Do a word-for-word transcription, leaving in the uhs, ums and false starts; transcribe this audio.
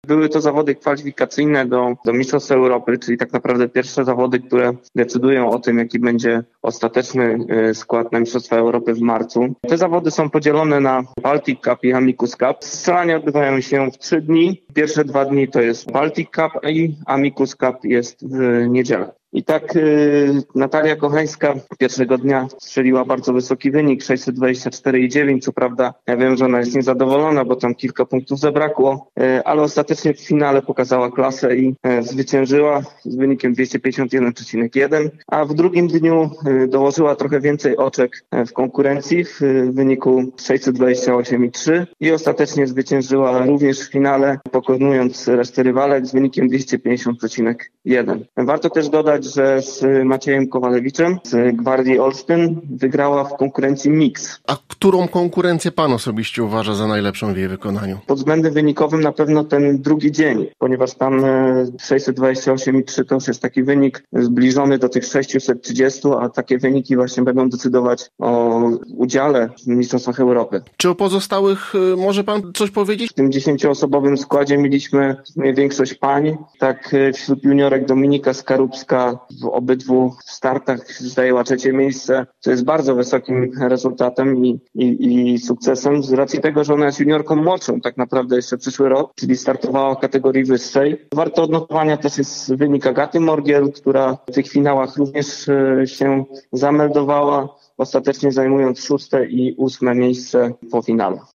Były to zawody kwalifikacyjne do, do Mistrzostw Europy, czyli tak naprawdę pierwsze zawody, które decydują o tym, jaki będzie ostateczny skład na Mistrzostwa Europy w marcu. Te zawody są podzielone na Baltic Cup i Amicus Cup. Strzelania odbywają się w trzy dni. Pierwsze dwa dni to jest Baltic Cup i Amicus Cup jest w niedzielę. I tak y, Natalia Kochańska pierwszego dnia strzeliła bardzo wysoki wynik, sześćset dwadzieścia cztery i dziewięć. Co prawda ja wiem, że ona jest niezadowolona, bo tam kilka punktów zabrakło, y, ale ostatecznie w finale pokazała klasę i y, zwyciężyła z wynikiem dwieście pięćdziesiąt jeden przecinek jeden, a w drugim dniu y, dołożyła trochę więcej oczek w konkurencji w y, wyniku sześćset dwadzieścia osiem i trzy i ostatecznie zwyciężyła również w finale, pokonując resztę rywalek z wynikiem dwieście pięćdziesiąt przecinek jeden. Warto też dodać, że z Maciejem Kowalewiczem z Gwardii Olsztyn wygrała w konkurencji mix. A którą konkurencję pan osobiście uważa za najlepszą w jej wykonaniu? Pod względem wynikowym na pewno ten drugi dzień, ponieważ tam sześćset dwadzieścia osiem i trzy to już jest taki wynik zbliżony do tych sześćset trzydzieści, a takie wyniki właśnie będą decydować o udziale w Mistrzostwach Europy. Czy o pozostałych może pan coś powiedzieć? W tym dziesięcioosobowym składzie mieliśmy większość pań. Tak wśród juniorek Dominika Skarupska w obydwu startach zajęła trzecie miejsce, co jest bardzo wysokim rezultatem i, i, i sukcesem z racji tego, że ona jest juniorką młodszą tak naprawdę jeszcze przyszły rok, czyli startowała w kategorii wyższej. Warto odnotowania też jest wynik Agaty Morgiel, która w tych finałach również się zameldowała, ostatecznie zajmując szóste i ósme miejsce po finale.